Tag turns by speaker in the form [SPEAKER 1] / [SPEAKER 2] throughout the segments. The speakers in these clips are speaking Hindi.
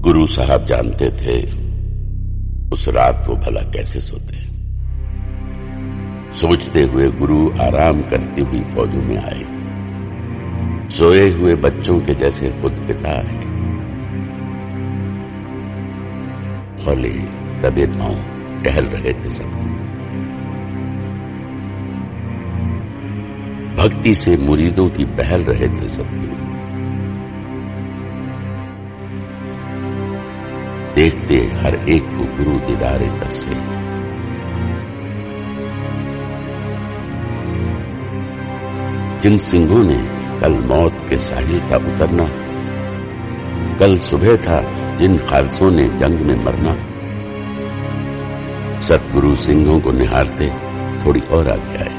[SPEAKER 1] गुरु साहब जानते थे उस रात वो भला कैसे सोते। सोचते हुए गुरु आराम करती हुई फौजों में आए, सोए हुए बच्चों के जैसे खुद पिता है। हौले दबे पांव टहल रहे थे सतगुरु। भक्ति से मुरीदों की बहल रहे थे सतगुरु। देखते हर एक को गुरु दीदारे तरसे। जिन सिंहों ने कल मौत के साहिल था उतरना, कल सुबह था जिन खालसों ने जंग में मरना, सतगुरु सिंहों को निहारते थोड़ी और आगे आए।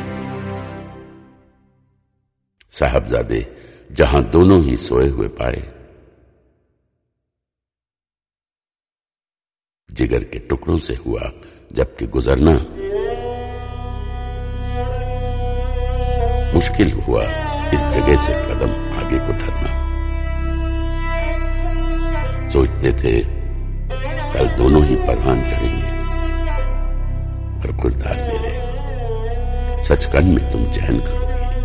[SPEAKER 1] साहबजादे जहां दोनों ही सोए हुए पाए, जिगर के टुकड़ों से हुआ जबकि गुजरना मुश्किल हुआ इस जगह से कदम आगे को धरना। सोचते थे कल दोनों ही परवान चढ़ेंगे, पर खुरदार मेरे सचखंड में तुम चैन करोगे।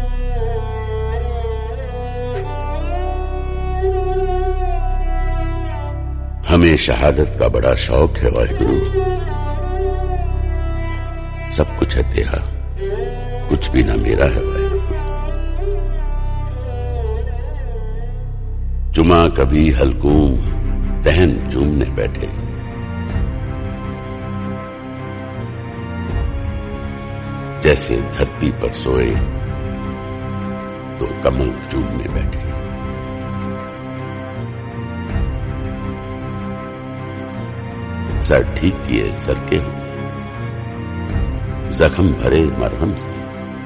[SPEAKER 1] हमें शहादत का बड़ा शौक है वाहिगुरु। सब कुछ है तेरा, कुछ भी ना मेरा है वाहिगुरु। जुमा कभी हलकूम दहन चूमने बैठे, जैसे धरती पर सोए तो कमल चूमने बैठे। सर ठीक किए सरके हुए, जख्म भरे मरहम से।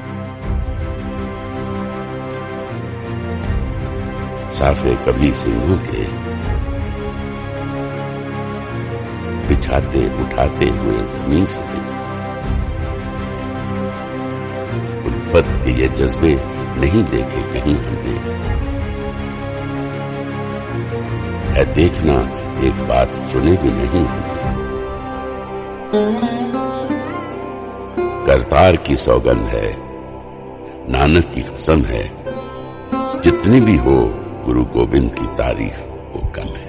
[SPEAKER 1] साफे कभी सिंहों के बिछाते उठाते हुए जमीन से। उल्फत के ये जज्बे नहीं देखे कहीं हमने। है देखना एक बात सुने भी नहीं हमने। करतार की सौगंध है, नानक की कसम है, जितनी भी हो गुरु गोविंद की तारीफ वो कम है।